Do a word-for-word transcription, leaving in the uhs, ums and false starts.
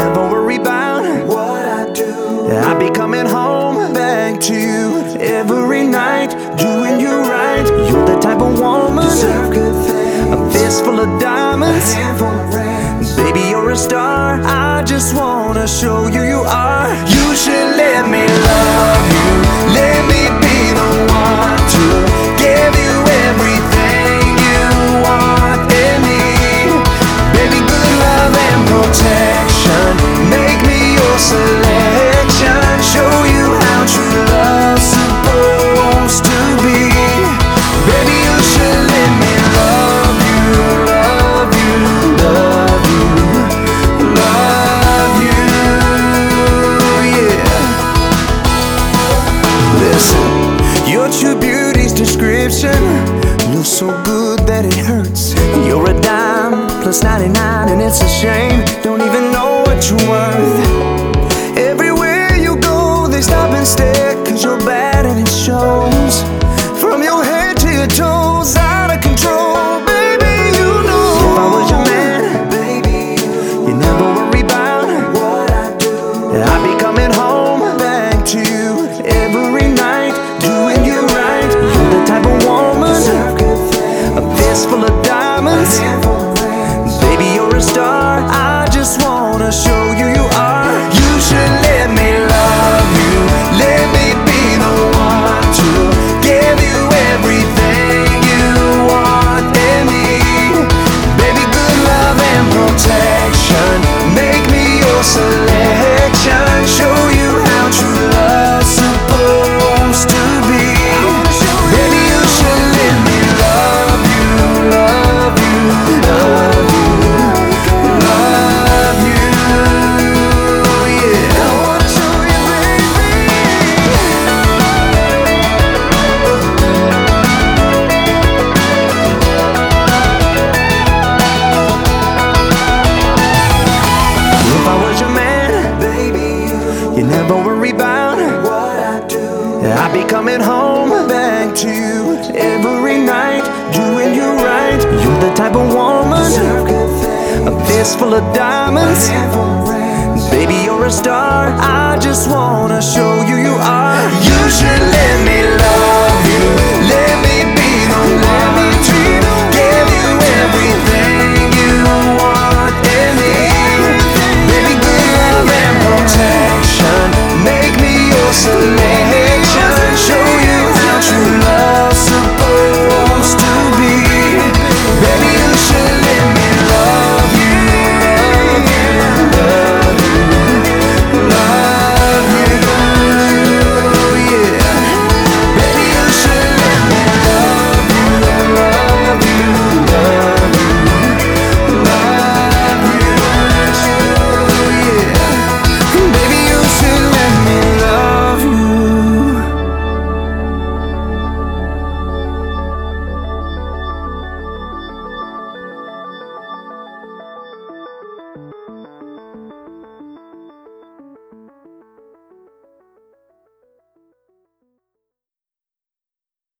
never worry about what I do. I'll be coming home back to you every night, doing you right. You're the type of woman, Deserve good things, a fist full of diamonds. a handful of rings. Baby, you're a star, I just wanna show you you are. You should let me love you, let me be the one to give you everything you want and need. Baby, good love and protection, make me your selection. Show you how true love's supposed to be. Baby, you should let me love you, love you, love you, love you, yeah. Listen, your true beauty's description looks so good that it hurts. You're a dime plus ninety-nine and it's a shame, don't even know what you're worth. Everywhere you go they stop and stare, cause you're bad and it shows. From your head to your toes, out of control. Baby, you know, if I was your man, Baby, you never worry about what I do. I'll be coming home back to you every night, doing you right. You're the type of woman, Deserve good things, a fist full of a diamonds. handful of rings. Baby, you're a star, I just wanna show you you are. You should let me love you, let me be the one to give you everything you want and need. Baby, good love and protection, make me your selection. Show you how true love's supposed to be. Baby, you should let me love you, love you, love you, love you, yeah. I wanna show you, If I was your man, Baby, you, you never worry about what I do. I'll be coming home back to you every night, doing you right. You're the type of woman, Deserve good things, a fist full of a diamonds. handful of rings. Baby, you're a star, I just wanna show you you are. You should let me love